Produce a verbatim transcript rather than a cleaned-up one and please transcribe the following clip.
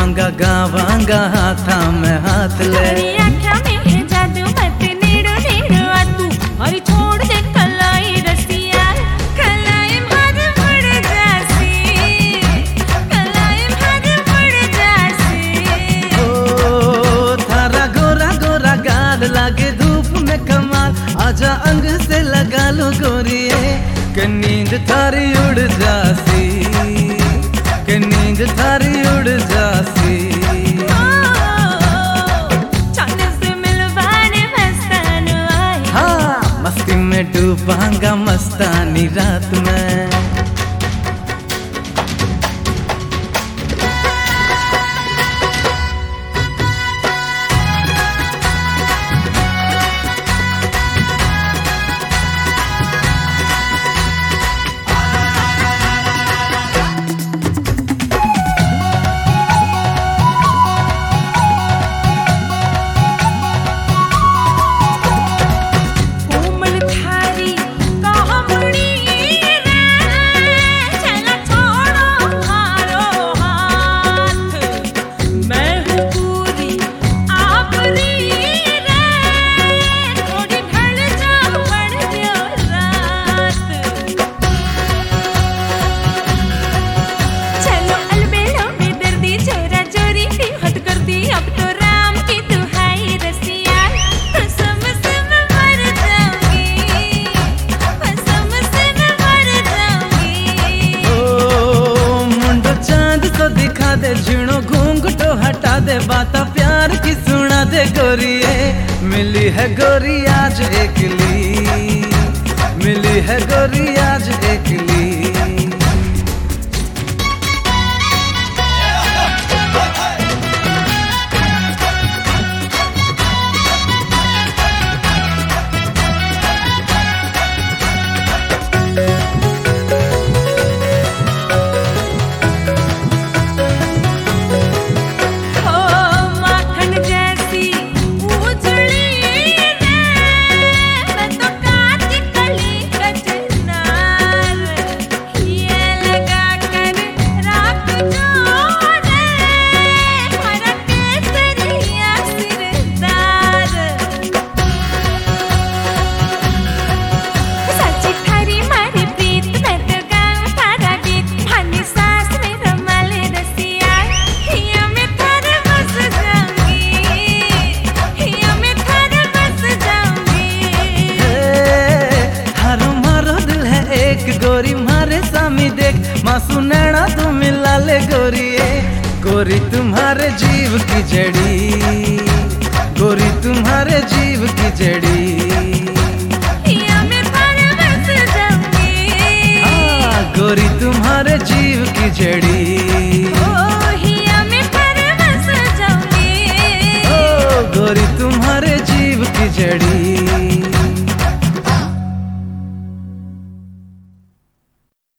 डूबांगा गावांगा हाथा में हाथ ले। आँखा में है जादू मत नेड़ो नेड़ो आ तू और छोड़ दे कलाई रसिया कलाई भाग मुड़ जासी कलाई भाग मुड़ जासी। ओ थारा गोरा गोरा गाल लागे धूप में कमाल आजा अंग से लगा लो गोरिए के नींद थारी उड़ जासी के नींद थारी उड़ जासी। हाँ मस्ती में डूबांगा मस्तानी रात में। झिणो घूंघटो हटा दे बाता प्यार की सुना दे गोरिए मिली है गोरी आज एकली मिली है गोरी आज एकली। गोरी मारे सामी देख मासू नैना तू मिला ले गोरिए गोरी तुम्हारे जीव की जड़ी गोरी तुम्हारे जीव की जड़ी। हाँ गोरी तुम्हारे जीव की जड़ी।